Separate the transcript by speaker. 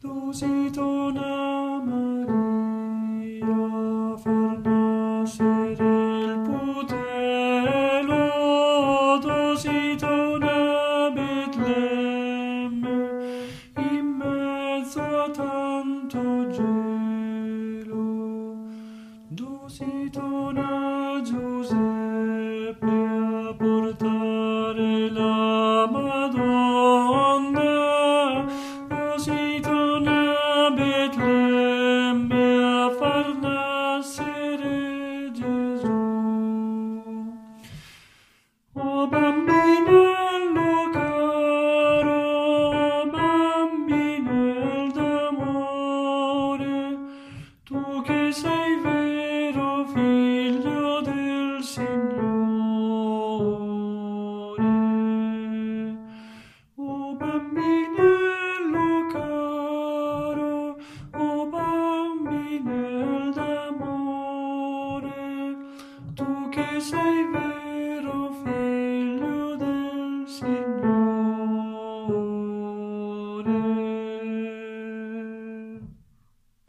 Speaker 1: Dona Maria, far nascere il putello, Dona Betlemme, in mezzo a tanto gelo. Dona Giuseppe a portare la Madonna.